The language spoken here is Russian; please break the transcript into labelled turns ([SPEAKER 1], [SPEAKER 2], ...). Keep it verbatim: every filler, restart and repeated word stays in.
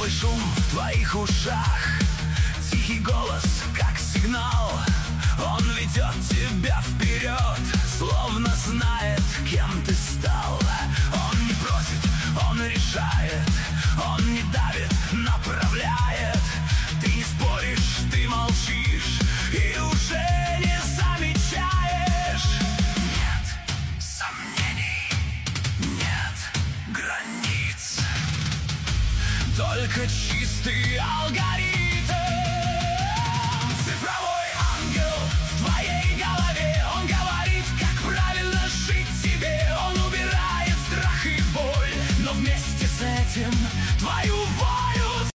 [SPEAKER 1] белый шум в твоих ушах, тихий голос, как сигнал. Он ведет тебя вперед, словно знает, кем